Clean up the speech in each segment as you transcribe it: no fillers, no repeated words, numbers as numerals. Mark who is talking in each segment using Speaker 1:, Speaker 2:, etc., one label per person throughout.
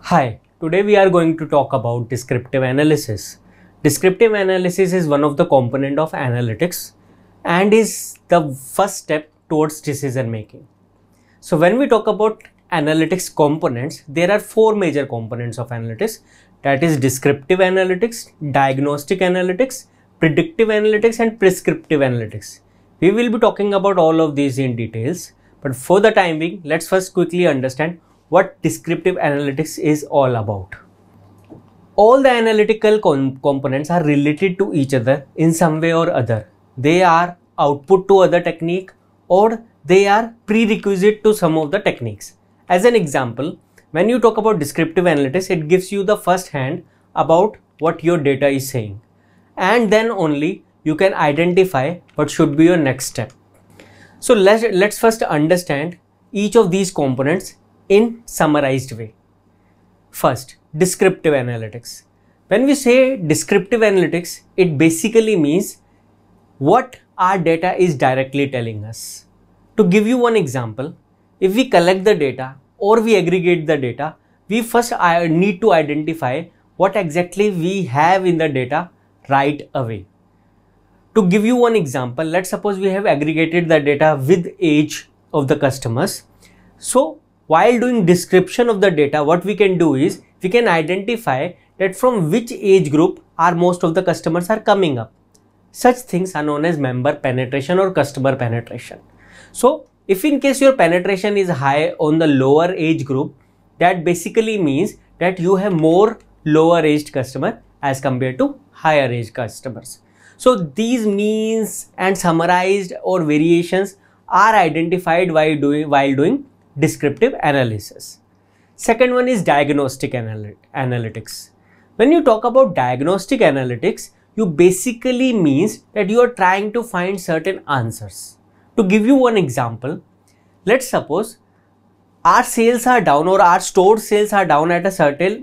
Speaker 1: Hi, today we are going to talk about descriptive analysis. Descriptive analysis is one of the component of analytics and is the first step towards decision making. So when we talk about analytics components, there are four major components of analytics, that is descriptive analytics, diagnostic analytics, predictive analytics and prescriptive analytics. We will be talking about all of these in details, but for the time being, let's first quickly understand what descriptive analytics is all about. All the analytical components are related to each other in some way or other. They are output to other technique or they are prerequisite to some of the techniques. As an example, when you talk about descriptive analytics, it gives you the first hand about what your data is saying, and then only you can identify what should be your next step. So let's first understand each of these components in summarized way. First, descriptive analytics. When we say descriptive analytics, it basically means what our data is directly telling us. To give you one example, if we collect the data or we aggregate the data, we first need to identify what exactly we have in the data right away. To give you one example, let's suppose we have aggregated the data with age of the customers. So while doing description of the data, what we can do is we can identify that from which age group are most of the customers are coming up. Such things are known as member penetration or customer penetration. So if in case your penetration is high on the lower age group, that basically means that you have more lower aged customer as compared to higher age customers. So these means and summarized or variations are identified while doing descriptive analysis. Second one is diagnostic analytics. When you talk about diagnostic analytics, you basically means that you are trying to find certain answers. To give you one example, let's suppose our sales are down or our store sales are down at a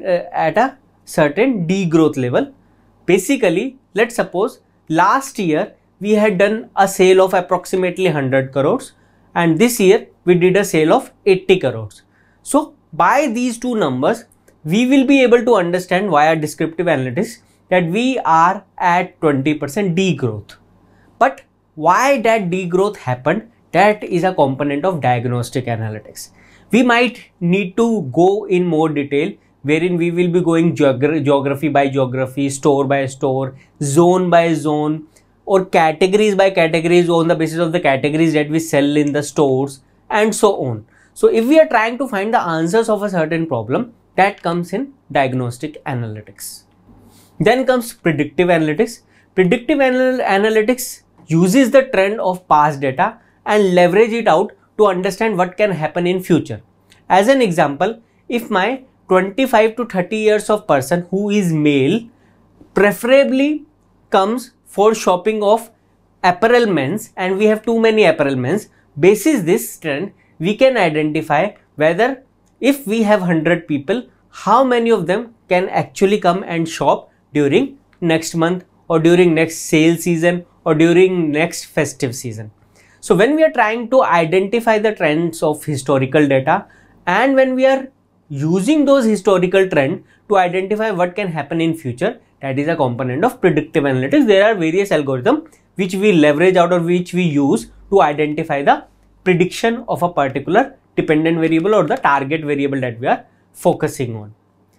Speaker 1: certain degrowth level. Basically, let's suppose last year we had done a sale of approximately 100 crores and this year we did a sale of 80 crores. So by these two numbers, we will be able to understand via descriptive analytics that we are at 20% degrowth. But why that degrowth happened, that is a component of diagnostic analytics. We might need to go in more detail, wherein we will be going geography by geography, store by store, zone by zone, or categories by categories on the basis of the categories that we sell in the stores and so on. So if we are trying to find the answers of a certain problem, that comes in diagnostic analytics. Then comes predictive analytics. Predictive analytics uses the trend of past data and leverage it out to understand what can happen in future. As an example, if my 25 to 30 years of person who is male preferably comes for shopping of apparel men's and we have too many apparel men's, basis this trend, we can identify whether if we have 100 people, how many of them can actually come and shop during next month or during next sale season or during next festive season. So when we are trying to identify the trends of historical data and when we are using those historical trends to identify what can happen in future, that is a component of predictive analytics. There are various algorithms which we leverage out or which we use to identify the prediction of a particular dependent variable or the target variable that we are focusing on.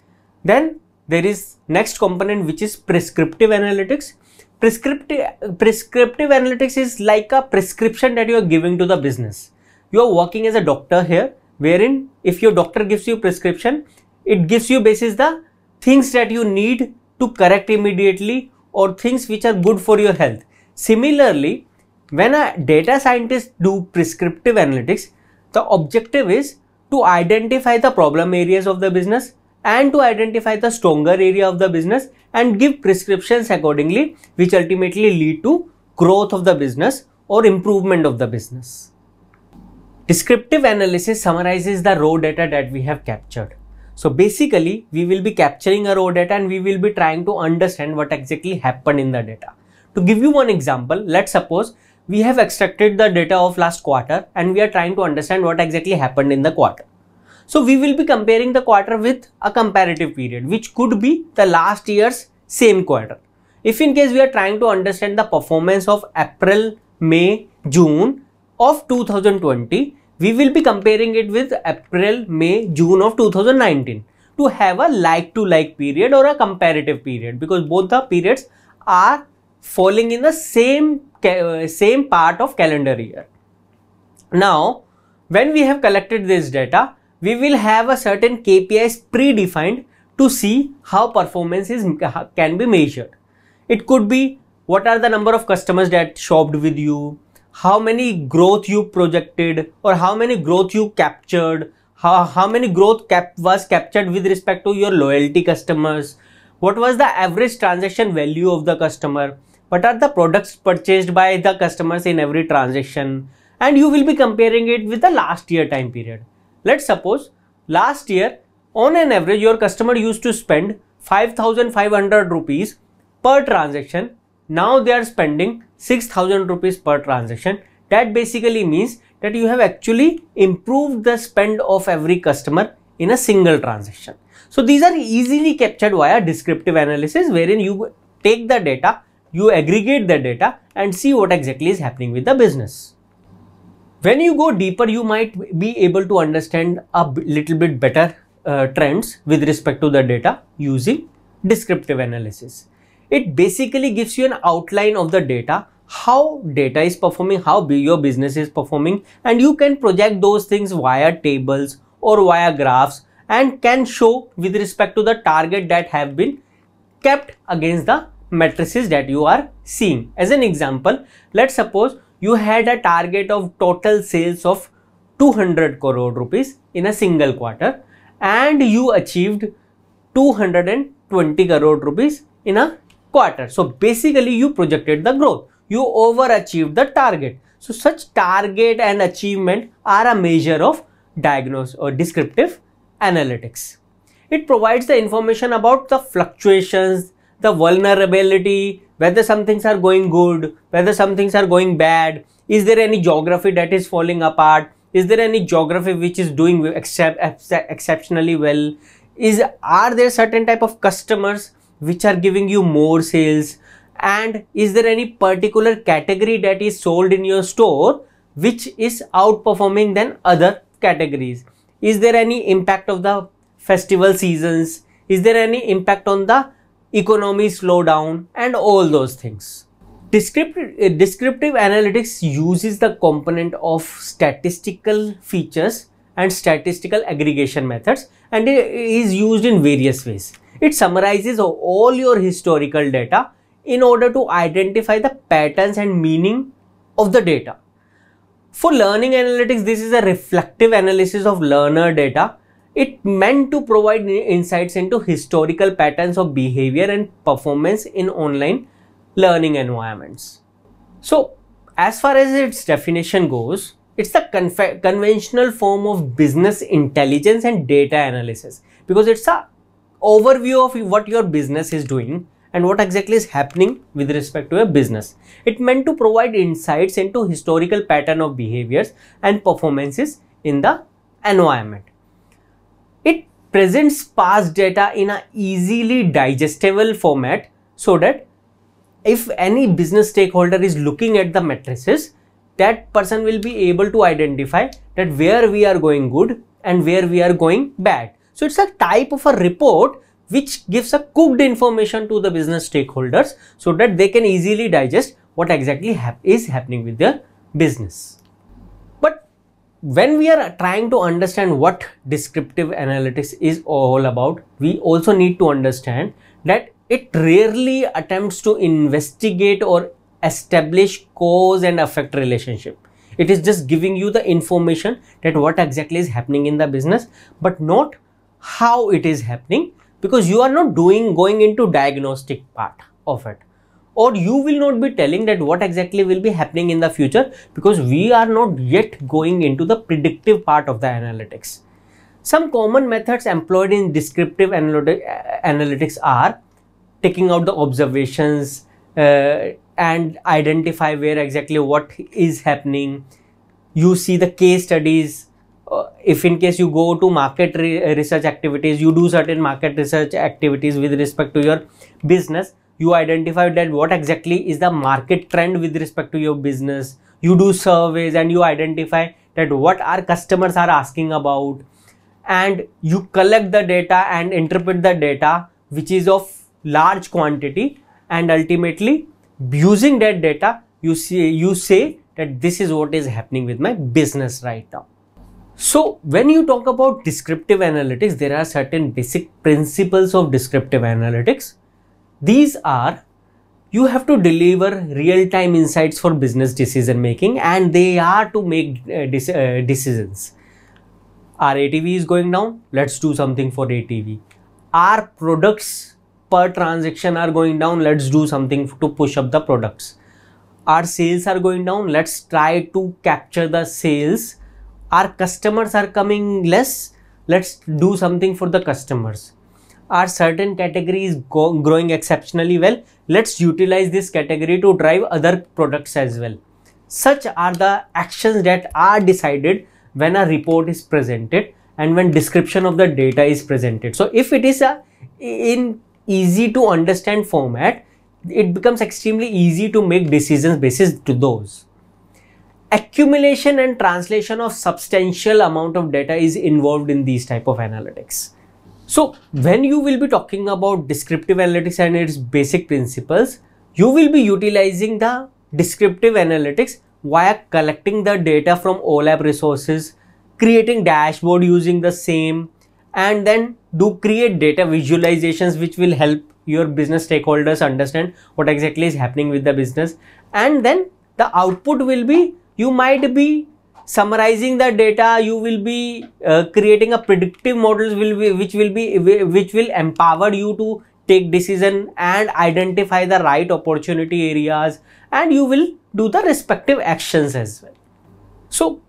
Speaker 1: Then there is next component which is prescriptive analytics. Prescriptive analytics is like a prescription that you are giving to the business. You are working as a doctor here, wherein if your doctor gives you prescription, it gives you basis the things that you need to correct immediately or things which are good for your health. Similarly, when a data scientist do prescriptive analytics, the objective is to identify the problem areas of the business and to identify the stronger area of the business and give prescriptions accordingly, which ultimately lead to growth of the business or improvement of the business. Descriptive analysis summarizes the raw data that we have captured. So basically, we will be capturing a raw data and we will be trying to understand what exactly happened in the data. To give you one example, let's suppose we have extracted the data of last quarter and we are trying to understand what exactly happened in the quarter. So we will be comparing the quarter with a comparative period, which could be the last year's same quarter. If in case we are trying to understand the performance of April, May, June of 2020, we will be comparing it with April, May, June of 2019 to have a like-to-like period or a comparative period, because both the periods are falling in the same part of calendar year. Now, when we have collected this data, we will have a certain KPIs predefined to see how performance can be measured. It could be what are the number of customers that shopped with you, how many growth you projected, or how many growth you captured, how many growth was captured with respect to your loyalty customers, what was the average transaction value of the customer, what are the products purchased by the customers in every transaction, and you will be comparing it with the last year time period. Let's suppose last year on an average your customer used to spend 5,500 rupees per transaction. Now they are spending 6,000 rupees per transaction. That basically means that you have actually improved the spend of every customer in a single transaction. So these are easily captured via descriptive analysis, wherein you take the data, you aggregate the data and see what exactly is happening with the business. When you go deeper, you might be able to understand a little bit better trends with respect to the data using descriptive analysis. It basically gives you an outline of the data, how data is performing, how your business is performing, and you can project those things via tables or via graphs and can show with respect to the target that have been kept against the matrices that you are seeing. As an example, let's suppose you had a target of total sales of 200 crore rupees in a single quarter and you achieved 220 crore rupees in a quarter. So basically you projected the growth, you overachieved the target. So such target and achievement are a measure of diagnosis or descriptive analytics. It provides the information about the fluctuations, the vulnerability, whether some things are going good, whether some things are going bad, is there any geography that is falling apart, is there any geography which is doing exceptionally well, are there certain type of customers which are giving you more sales, and is there any particular category that is sold in your store which is outperforming than other categories, is there any impact of the festival seasons, is there any impact on the economy slowdown, and all those things. Descriptive analytics uses the component of statistical features and statistical aggregation methods, and it is used in various ways. It summarizes all your historical data in order to identify the patterns and meaning of the data. For learning analytics, this is a reflective analysis of learner data. It meant to provide insights into historical patterns of behavior and performance in online learning environments. So, as far as its definition goes, it's the conventional form of business intelligence and data analysis, because it's a overview of what your business is doing and what exactly is happening with respect to a business. It meant to provide insights into historical pattern of behaviors and performances in the environment. It presents past data in a easily digestible format so that if any business stakeholder is looking at the matrices, that person will be able to identify that where we are going good and where we are going bad. So it's a type of a report which gives a cooked information to the business stakeholders so that they can easily digest what exactly is happening with their business. But when we are trying to understand what descriptive analytics is all about, we also need to understand that it rarely attempts to investigate or establish cause and effect relationship. It is just giving you the information that what exactly is happening in the business, but not how it is happening, because you are not going into diagnostic part of it, or you will not be telling that what exactly will be happening in the future, because we are not yet going into the predictive part of the analytics. Some common methods employed in descriptive analytics are taking out the observations and identify where exactly what is happening. You see the case studies if in case you go to market research activities, you do certain market research activities with respect to your business, you identify that what exactly is the market trend with respect to your business. You do surveys and you identify that what our customers are asking about, and you collect the data and interpret the data which is of large quantity, and ultimately using that data you say that this is what is happening with my business right now. So when you talk about descriptive analytics, there are certain basic principles of descriptive analytics. These are, you have to deliver real-time insights for business decision making, and they are to make decisions. Our ATV is going down, let's do something for ATV. Our products per transaction are going down, let's do something to push up the products. Our sales are going down, let's try to capture the sales. Our customers are coming less, let's do something for the customers. Our certain category is growing exceptionally well, let's utilize this category to drive other products as well. Such are the actions that are decided when a report is presented and when description of the data is presented. So if it is in easy to understand format, it becomes extremely easy to make decisions basis to those. Accumulation and translation of substantial amount of data is involved in these type of analytics. So when you will be talking about descriptive analytics and its basic principles, you will be utilizing the descriptive analytics via collecting the data from OLAP resources, creating dashboard using the same, and then create data visualizations which will help your business stakeholders understand what exactly is happening with the business. And then the output will be, you might be summarizing the data, you will be creating a predictive models which will empower you to take decision and identify the right opportunity areas, and you will do the respective actions as well. So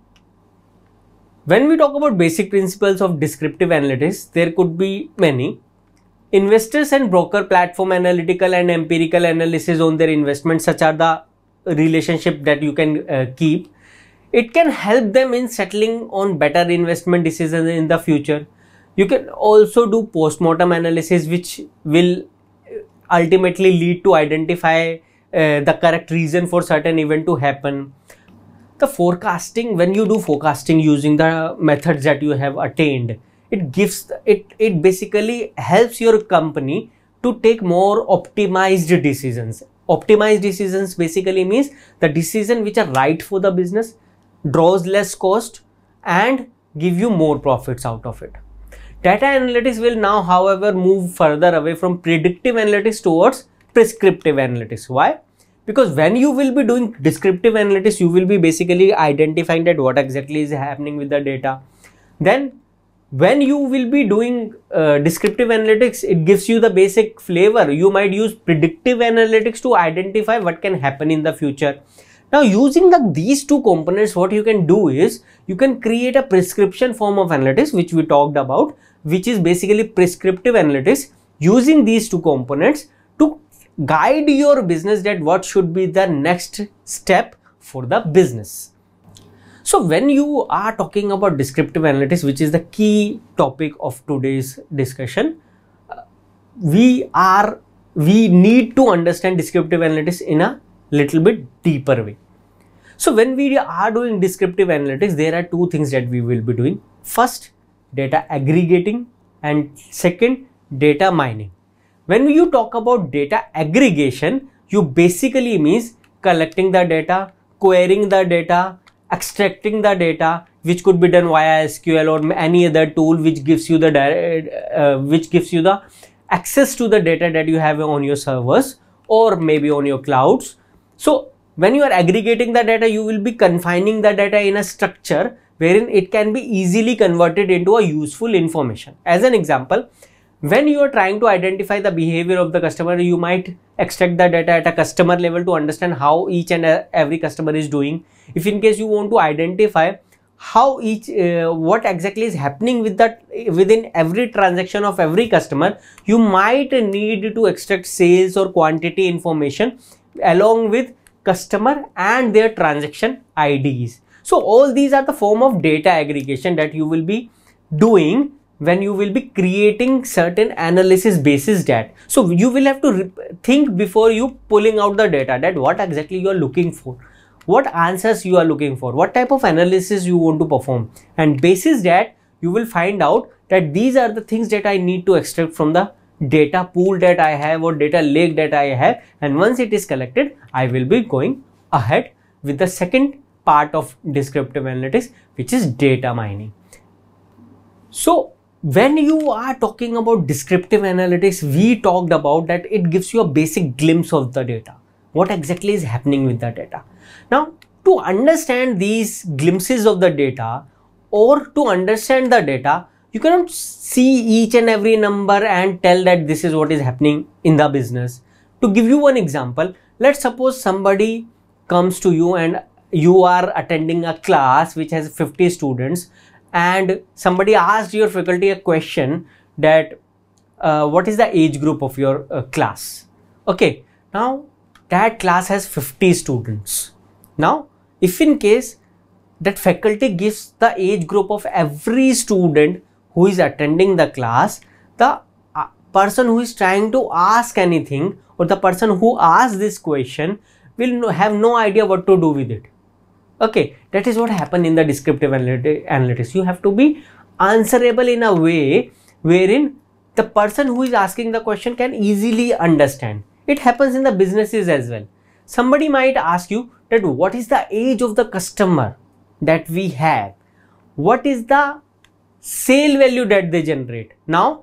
Speaker 1: when we talk about basic principles of descriptive analytics, there could be many. Investors and broker platform analytical and empirical analysis on their investments, such are the relationship that you can keep. It can help them in settling on better investment decisions in the future. You can also do post-mortem analysis, which will ultimately lead to identify the correct reason for certain event to happen. The forecasting, when you do forecasting using the methods that you have attained, it basically helps your company to take more optimized decisions. Optimized decisions basically means the decision which are right for the business, draws less cost and give you more profits out of it. Data analytics will now, however, move further away from predictive analytics towards prescriptive analytics. Why? Because when you will be doing descriptive analytics, you will be basically identifying that what exactly is happening with the data. Then when you will be doing descriptive analytics, it gives you the basic flavor. You might use predictive analytics to identify what can happen in the future. Now using these two components, what you can do is you can create a prescription form of analytics, which we talked about, which is basically prescriptive analytics, using these two components to guide your business that what should be the next step for the business. So when you are talking about descriptive analytics, which is the key topic of today's discussion, we need to understand descriptive analytics in a little bit deeper way. So when we are doing descriptive analytics, there are two things that we will be doing. First, data aggregating, and second, data mining. When you talk about data aggregation, you basically means collecting the data, querying the data, extracting the data, which could be done via SQL or any other tool which gives you the access to the data that you have on your servers or maybe on your clouds. So when you are aggregating the data, you will be confining the data in a structure wherein it can be easily converted into a useful information. As an example, when you are trying to identify the behavior of the customer, you might extract the data at a customer level to understand how each and every customer is doing. If in case you want to identify how what exactly is happening with that within every transaction of every customer, you might need to extract sales or quantity information along with customer and their transaction IDs. So all these are the form of data aggregation that you will be doing when you will be creating certain analysis basis that. So you will have to think before you pulling out the data, that what exactly you are looking for, what answers you are looking for, what type of analysis you want to perform, and basis that you will find out that these are the things that I need to extract from the data pool that I have or data lake that I have. And once it is collected, I will be going ahead with the second part of descriptive analytics, which is data mining. So when you are talking about descriptive analytics, we talked about that it gives you a basic glimpse of the data, what exactly is happening with the data. Now, to understand these glimpses of the data or to understand the data, you cannot see each and every number and tell that this is what is happening in the business. To give you one example, let's suppose somebody comes to you and you are attending a class which has 50 students, and somebody asked your faculty a question that what is the age group of your class. Okay, now that class has 50 students. Now if in case that faculty gives the age group of every student who is attending the class, the person who is trying to ask anything or the person who asked this question will have no idea what to do with it. Okay, that is what happened in the descriptive analytics. You have to be answerable in a way wherein the person who is asking the question can easily understand. It happens in the businesses as well. Somebody might ask you that what is the age of the customer that we have? What is the sale value that they generate? Now,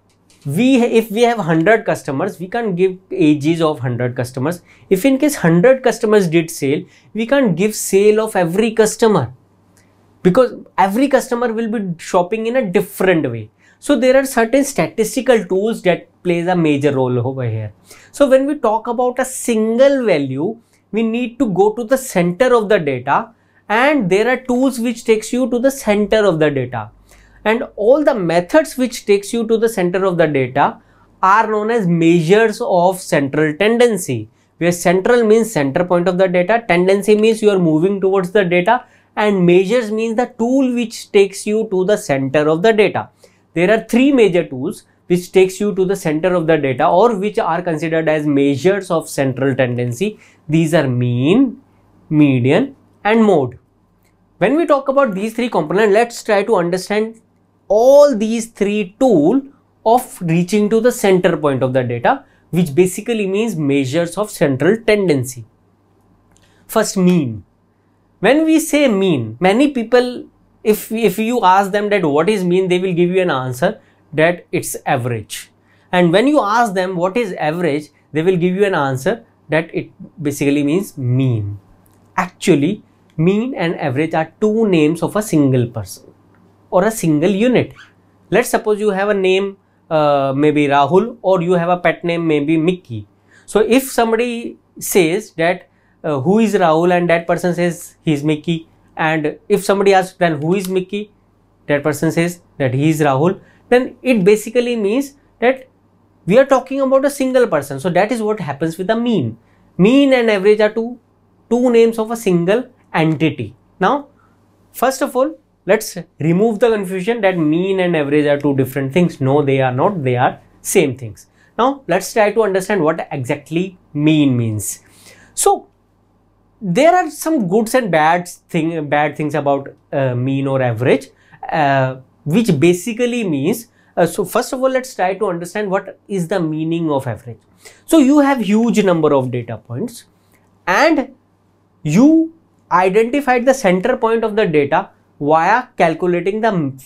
Speaker 1: if we have 100 customers, we can't give ages of 100 customers. If in case 100 customers did sale, we can't give sale of every customer, because every customer will be shopping in a different way. So there are certain statistical tools that plays a major role over here. So when we talk about a single value, we need to go to the center of the data, and there are tools which takes you to the center of the data. And all the methods which takes you to the center of the data are known as measures of central tendency, where central means center point of the data, tendency means you are moving towards the data, and measures means the tool which takes you to the center of the data. There are three major tools which takes you to the center of the data, or which are considered as measures of central tendency. These are mean, median and mode. When we talk about these three components, let's try to understand all these three tools of reaching to the center point of the data, which basically means measures of central tendency. First, mean. When we say mean, many people, if you ask them that what is mean, they will give you an answer that it's average. And when you ask them what is average, they will give you an answer that it basically means mean. Actually, mean and average are two names of a single person or a single unit. Let's suppose you have a name maybe Rahul, or you have a pet name maybe Mickey. So if somebody says that who is Rahul, and that person says he is Mickey, and if somebody asks then who is Mickey, that person says that he is Rahul, then it basically means that we are talking about a single person. So that is what happens with the mean. Mean and average are two names of a single entity. Now, first of all, let's remove the confusion that mean and average are two different things. No, they are not. They are same things. Now, let's try to understand what exactly mean means. So, there are some goods and bad things about mean or average, which basically means, so first of all, let's try to understand what is the meaning of average. So, you have huge number of data points, and you identified the center point of the data via calculating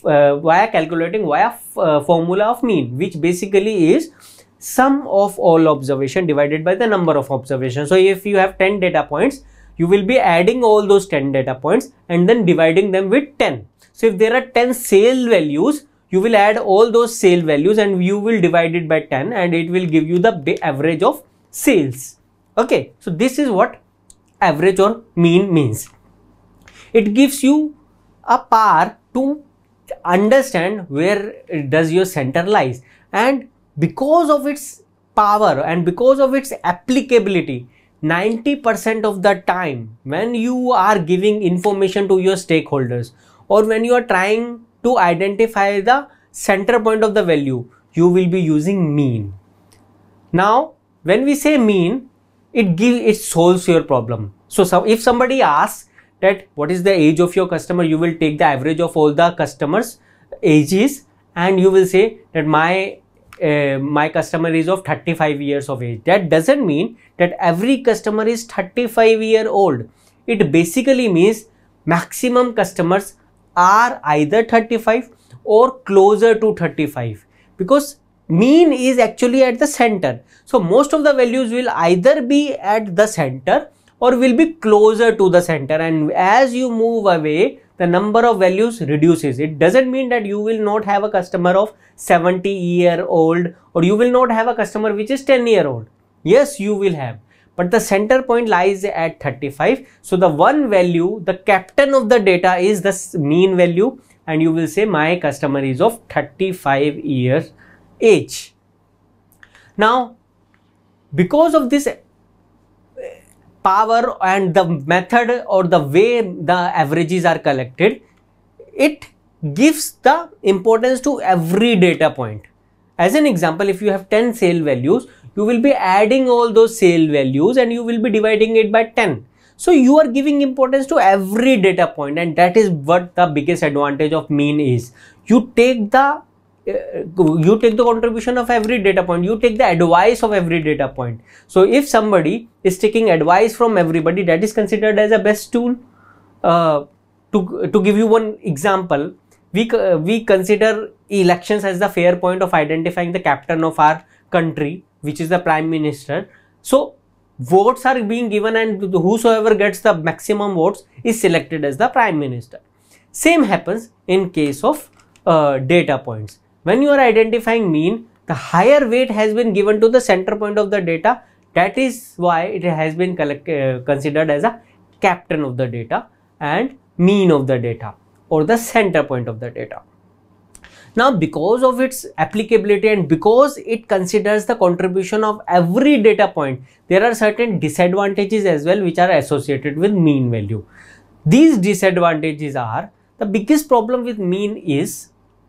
Speaker 1: via formula of mean, which basically is sum of all observation divided by the number of observations. So if you have 10 data points, you will be adding all those 10 data points and then dividing them with 10. So if there are 10 sale values, you will add all those sale values and you will divide it by 10, and it will give you the average of sales. Okay, so this is what average or mean means. It gives you a power to understand where does your center lies, and because of its power and because of its applicability, 90% of the time when you are giving information to your stakeholders, or when you are trying to identify the center point of the value, you will be using mean. Now, when we say mean, it solves your problem. So if somebody asks that what is the age of your customer, you will take the average of all the customers' ages, and you will say that my customer is of 35 years of age. That doesn't mean that every customer is 35-year old. It basically means maximum customers are either 35 or closer to 35, because mean is actually at the center. So most of the values will either be at the center or will be closer to the center, and as you move away, the number of values reduces. It doesn't mean that you will not have a customer of 70-year-old, or you will not have a customer which is 10-year-old. Yes, you will have, but the center point lies at 35. So the one value, the captain of the data, is the mean value, and you will say my customer is of 35 years age. Now, because of this power and the method or the way the averages are collected, it gives the importance to every data point. As an example, if you have 10 sale values, you will be adding all those sale values and you will be dividing it by 10. So you are giving importance to every data point, and that is what the biggest advantage of mean is. You take the contribution of every data point, you take the advice of every data point. So if somebody is taking advice from everybody, that is considered as a best tool. To give you one example, we consider elections as the fair point of identifying the captain of our country, which is the Prime Minister. So votes are being given, and whosoever gets the maximum votes is selected as the Prime Minister. Same happens in case of data points. When you are identifying mean, the higher weight has been given to the center point of the data. That is why it has been considered as a captain of the data and mean of the data, or the center point of the data. Now, because of its applicability and because it considers the contribution of every data point, there are certain disadvantages as well which are associated with mean value. These disadvantages are, the biggest problem with mean is,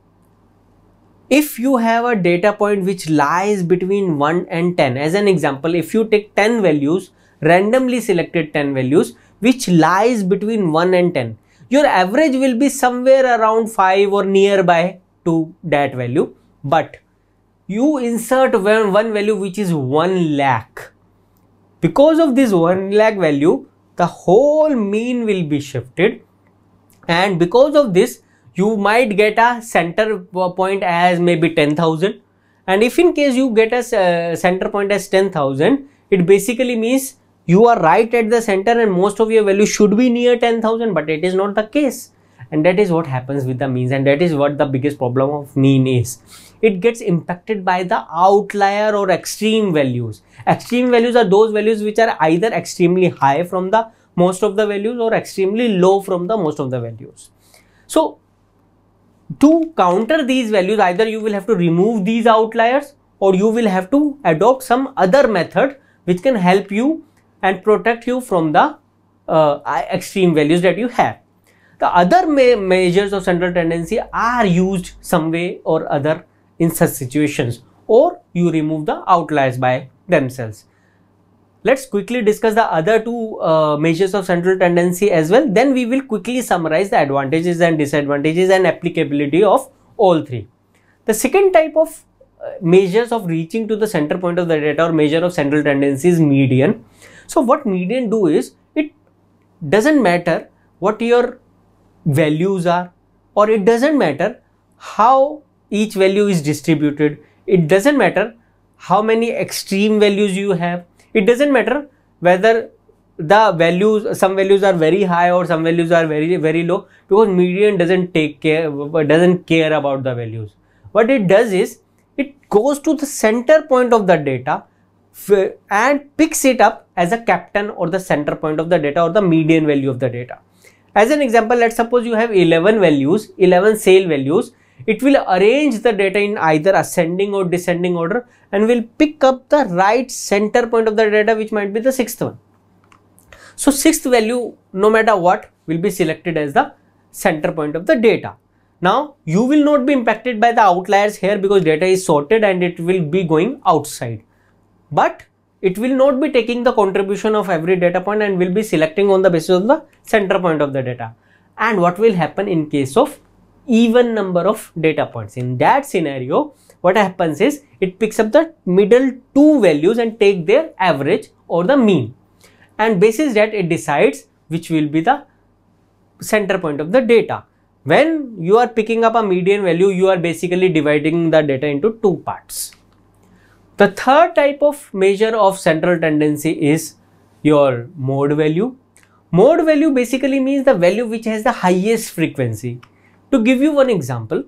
Speaker 1: if you have a data point which lies between 1 and 10, as an example, if you take 10 values, randomly selected 10 values, which lies between 1 and 10, your average will be somewhere around 5 or nearby to that value. But you insert one value which is 1 lakh. Because of this 1 lakh value, the whole mean will be shifted, and because of this, you might get a center point as maybe 10,000, and if in case you get a center point as 10,000, it basically means you are right at the center and most of your value should be near 10,000, but it is not the case. And that is what happens with the means, and that is what the biggest problem of mean is. It gets impacted by the outlier or extreme values. Extreme values are those values which are either extremely high from the most of the values or extremely low from the most of the values. So to counter these values, either you will have to remove these outliers or you will have to adopt some other method which can help you and protect you from the extreme values that you have. The other measures of central tendency are used some way or other in such situations, or you remove the outliers by themselves. Let's quickly discuss the other two measures of central tendency as well. Then we will quickly summarize the advantages and disadvantages and applicability of all three. The second type of measures of reaching to the center point of the data or measure of central tendency is median. So what median do is, it doesn't matter what your values are, or it doesn't matter how each value is distributed. It doesn't matter how many extreme values you have. It doesn't matter whether the values, some values are very high or some values are very low, because median doesn't care about the values. What it does is, it goes to the center point of the data and picks it up as a captain or the center point of the data or the median value of the data. As an example, let's suppose you have 11 values, 11 sale values. it will arrange the data in either ascending or descending order and will pick up the right center point of the data, which might be the sixth one. So sixth value, no matter what, will be selected as the center point of the data. Now you will not be impacted by the outliers here because data is sorted and it will be going outside. But it will not be taking the contribution of every data point and will be selecting on the basis of the center point of the data. And what will happen in case of even number of data points? In that scenario, what happens is it picks up the middle two values and take their average or the mean. And basis that it decides which will be the center point of the data. When you are picking up a median value, you are basically dividing the data into two parts. The third type of measure of central tendency is your mode value. Mode value basically means the value which has the highest frequency. To give you one example,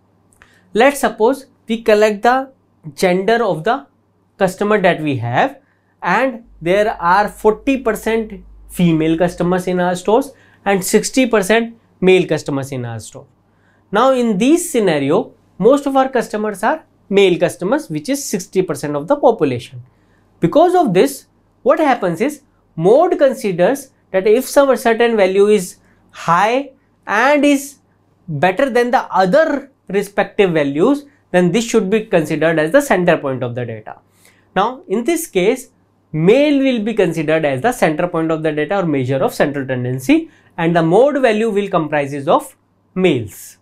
Speaker 1: let's suppose we collect the gender of the customer that we have, and there are 40% female customers in our stores and 60% male customers in our store. Now in this scenario, most of our customers are male customers, which is 60% of the population. Because of this, what happens is mode considers that if some certain value is high and is better than the other respective values, then this should be considered as the center point of the data. Now in this case, male will be considered as the center point of the data or measure of central tendency, and the mode value will comprises of males.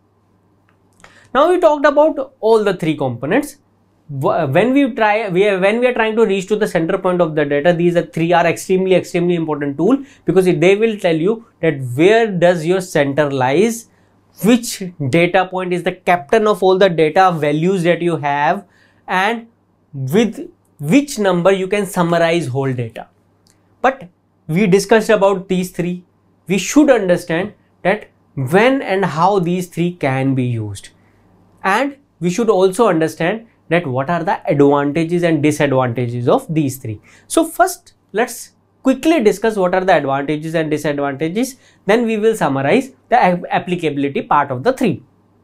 Speaker 1: Now we talked about all the three components. When we are trying to reach to the center point of the data, these three are extremely important tool, because they will tell you that where does your center lies, which data point is the captain of all the data values that you have, and with which number you can summarize whole data. But we discussed about these three. We should understand that when and how these three can be used, and we should also understand that what are the advantages and disadvantages of these three. So first, let's quickly discuss what are the advantages and disadvantages, then we will summarize the applicability part of the three.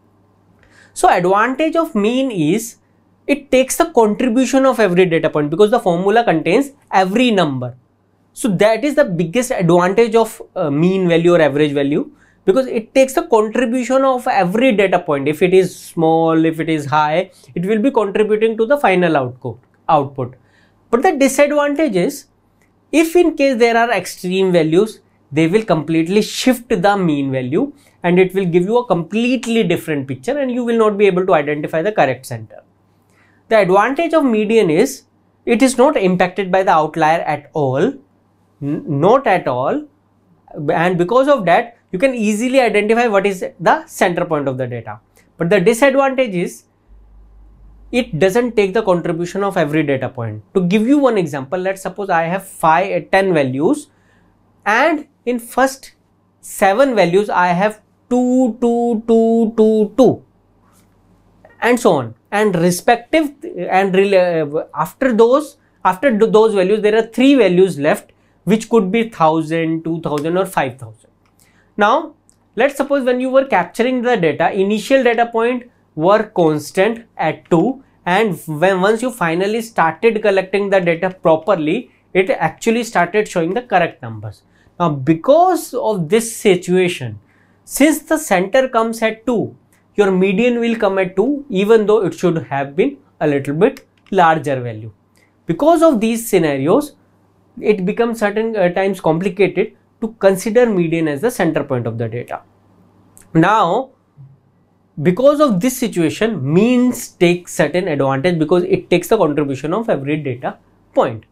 Speaker 1: So advantage of mean is it takes the contribution of every data point, because the formula contains every number. So that is the biggest advantage of mean value or average value, because it takes the contribution of every data point. If it is small, if it is high, it will be contributing to the final output. But the disadvantage is, if in case there are extreme values, they will completely shift the mean value and it will give you a completely different picture and you will not be able to identify the correct center. The advantage of median is it is not impacted by the outlier at all, not at all, and because of that you can easily identify what is the center point of the data. But the disadvantage is it doesn't take the contribution of every data point. To give you one example, let's suppose I have 10 values and in first 7 values I have 2, 2, 2, 2, 2 and so on, and respective and after those values there are 3 values left, which could be 1000, 2000 or 5000. Now let's suppose when you were capturing the data, initial data point were constant at 2, and once you finally started collecting the data properly, it actually started showing the correct numbers. Now because of this situation, since the center comes at 2, your median will come at 2, even though it should have been a little bit larger value. Because of these scenarios, it becomes certain times complicated to consider median as the center point of the data. Now because of this situation, means take certain advantage because it takes the contribution of every data point.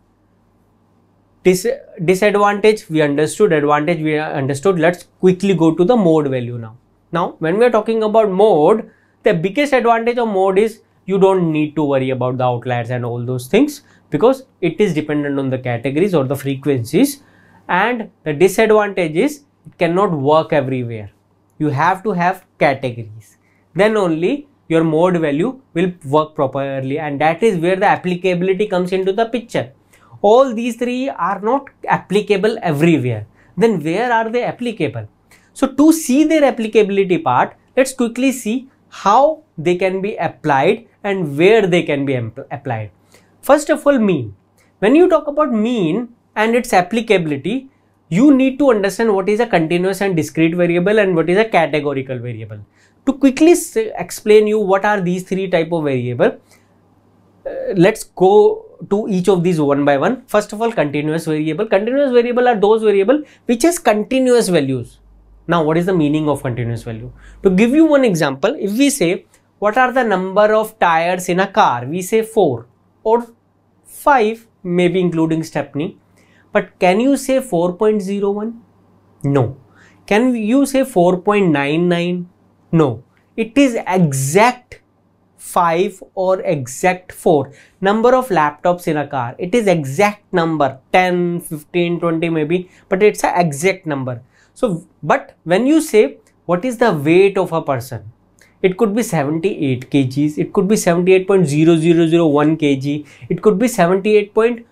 Speaker 1: Disadvantage we understood, advantage we understood. Let's quickly go to the mode value now. Now when we are talking about mode, the biggest advantage of mode is you don't need to worry about the outliers and all those things, because it is dependent on the categories or the frequencies. And the disadvantage is it cannot work everywhere. You have to have categories, then only your mode value will work properly, and that is where the applicability comes into the picture. All these three are not applicable everywhere. Then where are they applicable? So to see their applicability part, let's quickly see how they can be applied and where they can be applied. First of all, mean. When you talk about mean and its applicability, you need to understand what is a continuous and discrete variable and what is a categorical variable. To quickly explain you what are these three type of variable, let's go to each of these one by one. First of all, continuous variable. Continuous variable are those variable which has continuous values. Now, what is the meaning of continuous value? To give you one example, if we say what are the number of tires in a car, we say 4 or 5, maybe including stepney. But can you say 4.01? No. Can you say 4.99? No. It is exact 5 or exact 4. Number of laptops in a car, it is exact number 10, 15, 20 maybe, but it's an exact number. So, but when you say what is the weight of a person, it could be 78 kgs, it could be 78.0001 kg, it could be 78.00111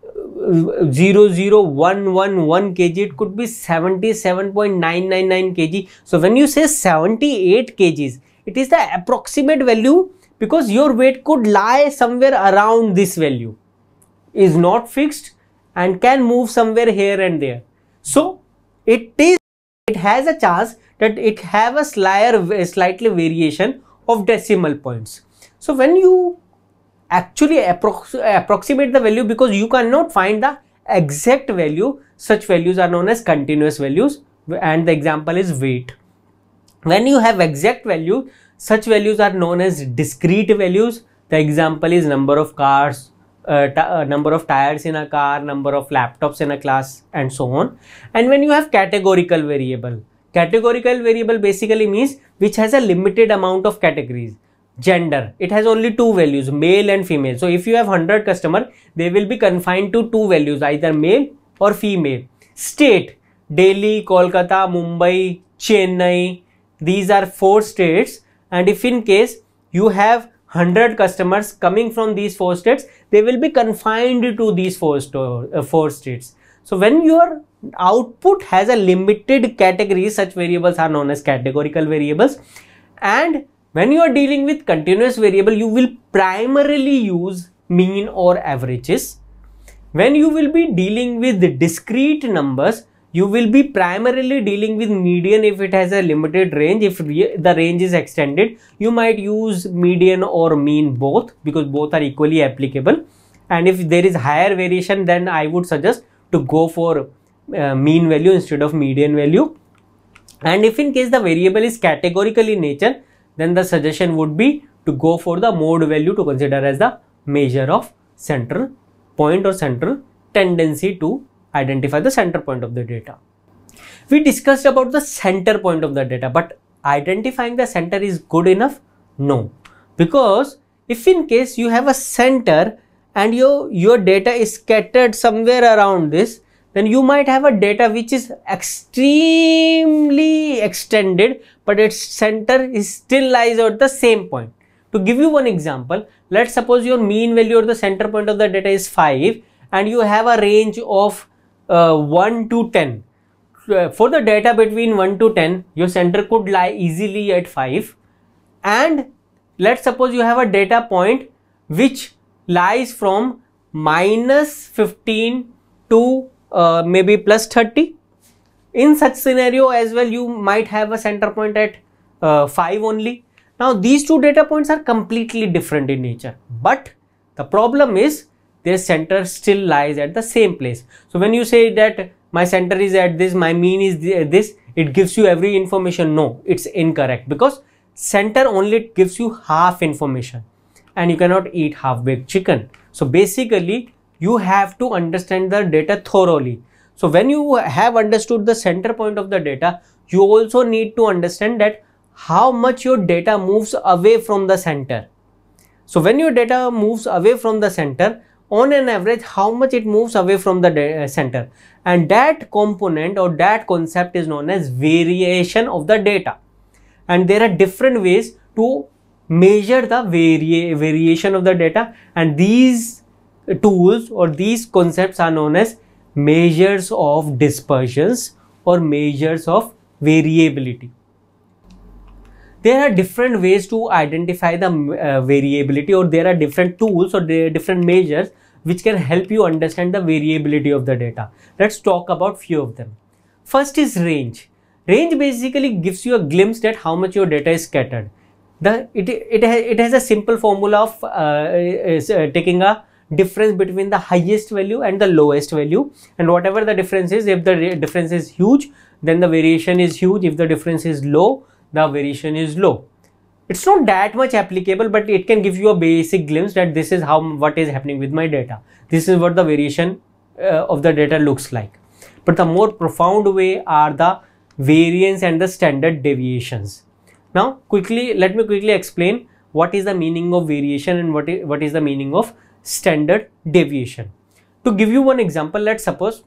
Speaker 1: kg, it could be 77.999 kg. So when you say 78 kgs, it is the approximate value because your weight could lie somewhere around this value, is not fixed and can move somewhere here and there. So it has a chance that it have a slightly variation of decimal points. So when you actually approximate the value, because you cannot find the exact value, such values are known as continuous values, and the example is weight. When you have exact value, such values are known as discrete values. The example is number of cars, number of tires in a car, number of laptops in a class, and so on. And when you have categorical variable basically means which has a limited amount of categories. Gender, it has only 2 values, male and female. So if you have 100 customers, they will be confined to 2 values, either male or female. State, Delhi, Kolkata, Mumbai, Chennai, these are 4 states. And if in case you have 100 customers coming from these 4 states, they will be confined to these 4 states. So when your output has a limited category, such variables are known as categorical variables. And when you are dealing with continuous variable, you will primarily use mean or averages. When you will be dealing with the discrete numbers, you will be primarily dealing with median if it has a limited range. If the range is extended, you might use median or mean both, because both are equally applicable. And if there is higher variation, then I would suggest to go for mean value instead of median value. And if in case the variable is categorical in nature, then the suggestion would be to go for the mode value to consider as the measure of central point or central tendency to identify the center point of the data. We discussed about the center point of the data, but identifying the center is good enough? No, because if in case you have a center and your data is scattered somewhere around this, then you might have a data which is extremely extended, but its center is still lies at the same point. To give you one example, let's suppose your mean value or the center point of the data is 5 and you have a range of 1 to 10. For the data between 1 to 10, your center could lie easily at 5. And let's suppose you have a data point which lies from -15 to maybe +30. In such scenario as well, you might have a center point at 5 only. Now these two data points are completely different in nature, but the problem is their center still lies at the same place. So when you say that my center is at this, my mean is this, it gives you every information. No, it's incorrect, because center only gives you half information and you cannot eat half-baked chicken. So basically you have to understand the data thoroughly. So when you have understood the center point of the data, you also need to understand that how much your data moves away from the center. So when your data moves away from the center, on an average, how much it moves away from the center, and that component or that concept is known as variation of the data. And there are different ways to measure the variation of the data, and these tools or these concepts are known as measures of dispersions or measures of variability. there are different ways to identify the variability, or there are different tools or there are different measures which can help you understand the variability of the data. Let's talk about few of them. First is range. Range basically gives you a glimpse at how much your data is scattered. It has a simple formula of taking a difference between the highest value and the lowest value, and whatever the difference is, if the difference is huge, then the variation is huge. If the difference is low, the variation is low. It's not that much applicable, but it can give you a basic glimpse that this is what is happening with my data. This is what the variation of the data looks like. But the more profound way are the variance and the standard deviations. Now let me quickly explain what is the meaning of variation and what is the meaning of standard deviation. To give you one example, let's suppose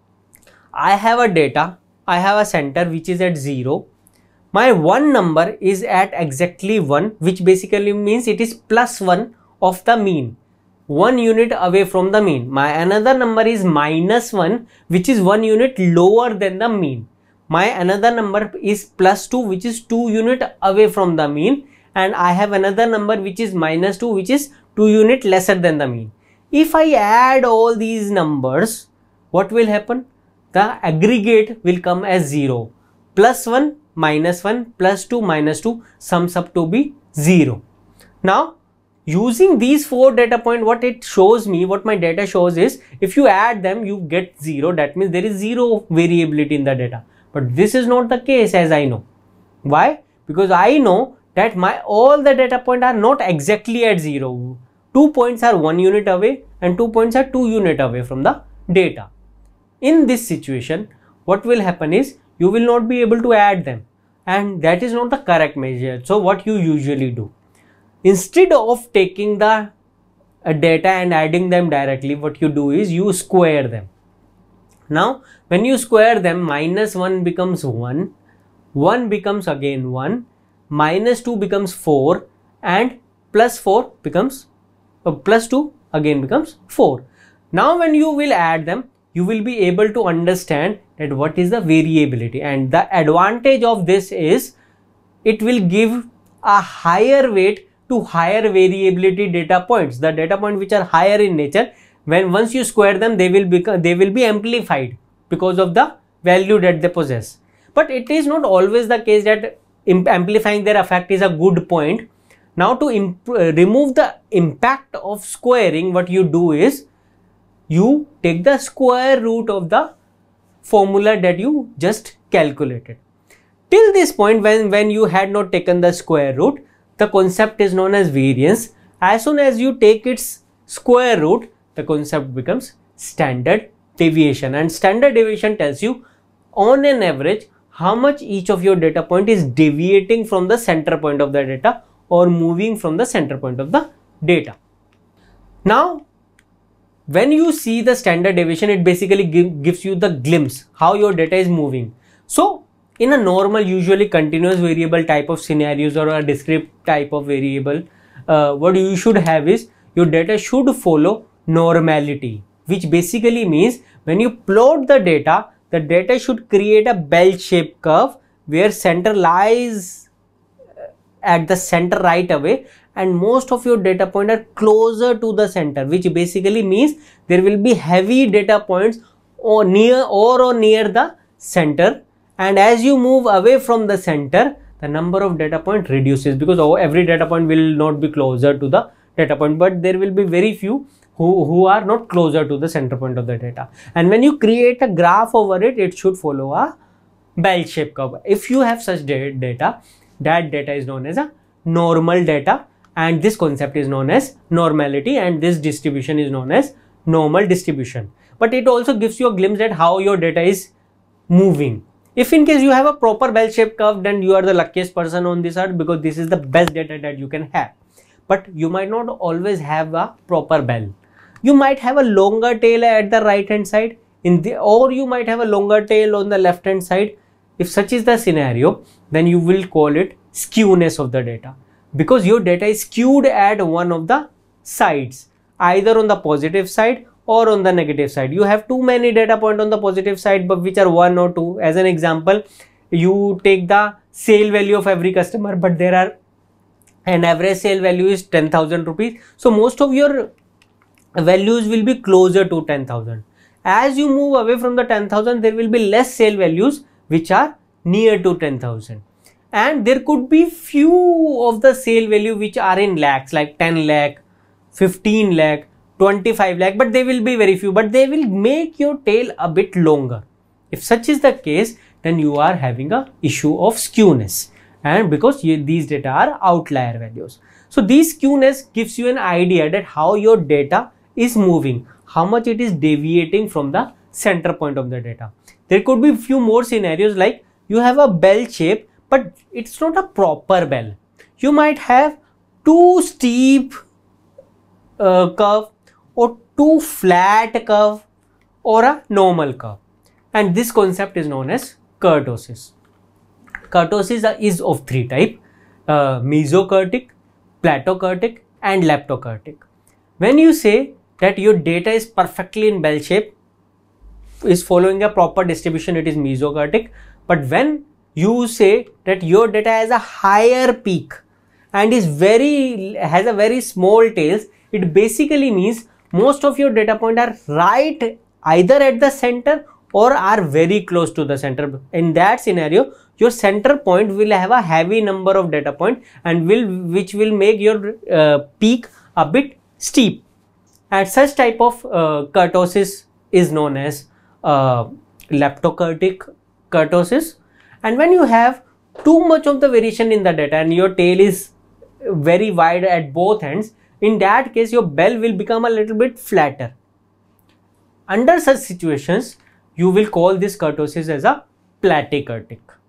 Speaker 1: I have a data, I have a center which is at 0. My one number is at exactly 1, which basically means it is +1 of the mean, 1 unit away from the mean. My another number is -1, which is 1 unit lower than the mean. My another number is +2, which is 2 unit away from the mean, and I have another number which is -2, which is 2 unit lesser than the mean. If I add all these numbers, what will happen? The aggregate will come as 0. +1, -1, +2, -2 sums up to be 0. Now, using these 4 data points, what it shows me, what my data shows is, if you add them, you get 0. That means there is 0 variability in the data. But this is not the case, as I know. Why? Because I know that all the data points are not exactly at 0. 2 points are 1 unit away and 2 points are 2 unit away from the data. In this situation, what will happen is you will not be able to add them, and that is not the correct measure. So what you usually do, instead of taking the data and adding them directly, what you do is you square them. Now when you square them, -1 becomes 1, 1 becomes again 1, -2 becomes 4, and +4 becomes +2 again becomes 4. Now when you will add them, you will be able to understand that what is the variability, and the advantage of this is it will give a higher weight to higher variability data points. The data points which are higher in nature, once you square them, they will be amplified because of the value that they possess. But it is not always the case that amplifying their effect is a good point. Now to remove the impact of squaring, what you do is you take the square root of the formula that you just calculated. Till this point, when you had not taken the square root, the concept is known as variance. As soon as you take its square root, the concept becomes standard deviation, and standard deviation tells you on an average how much each of your data point is deviating from the center point of the data or moving from the center point of the data. Now when you see the standard deviation, it basically gives you the glimpse how your data is moving. So in a normal, usually continuous variable type of scenarios or a discrete type of variable, what you should have is your data should follow normality, which basically means when you plot the data should create a bell-shaped curve where center lies at the center right away, and most of your data points are closer to the center, which basically means there will be heavy data points near the center, and as you move away from the center, the number of data points reduces, because every data point will not be closer to the data point, but there will be very few who are not closer to the center point of the data. And when you create a graph over it, it should follow a bell-shaped curve. If you have such data, that data is known as a normal data, and this concept is known as normality, and this distribution is known as normal distribution. But it also gives you a glimpse at how your data is moving. If in case you have a proper bell-shaped curve, then you are the luckiest person on this earth, because this is the best data that you can have. But you might not always have a proper bell. You might have a longer tail at the right hand side, or you might have a longer tail on the left hand side. If such is the scenario, then you will call it skewness of the data, because your data is skewed at one of the sides, either on the positive side or on the negative side. You have too many data points on the positive side, but which are 1 or 2. As an example, you take the sale value of every customer, but there are an average sale value is 10,000 rupees. So most of your values will be closer to 10,000. As you move away from the 10,000, there will be less sale values which are near to 10,000. And there could be few of the sale value which are in lakhs, like 10 lakh, 15 lakh, 25 lakh, but they will be very few, but they will make your tail a bit longer. If such is the case, then you are having a issue of skewness, and because these data are outlier values. So these skewness gives you an idea that how your data is moving, how much it is deviating from the center point of the data. There could be few more scenarios, like you have a bell shape, but it's not a proper bell. You might have too steep curve, or too flat curve, or a normal curve, and this concept is known as kurtosis. Kurtosis is of three types: mesokurtic, platokurtic, and leptokurtic. When you say that your data is perfectly in bell shape, is following a proper distribution, it is mesokurtic. But when you say that your data has a higher peak and has a very small tails, it basically means most of your data points are right either at the center or are very close to the center. In that scenario, your center point will have a heavy number of data points and which will make your peak a bit steep. And such type of kurtosis is known as leptokurtic kurtosis. And when you have too much of the variation in the data and your tail is very wide at both ends, in that case your bell will become a little bit flatter. Under such situations, you will call this kurtosis as a platykurtic.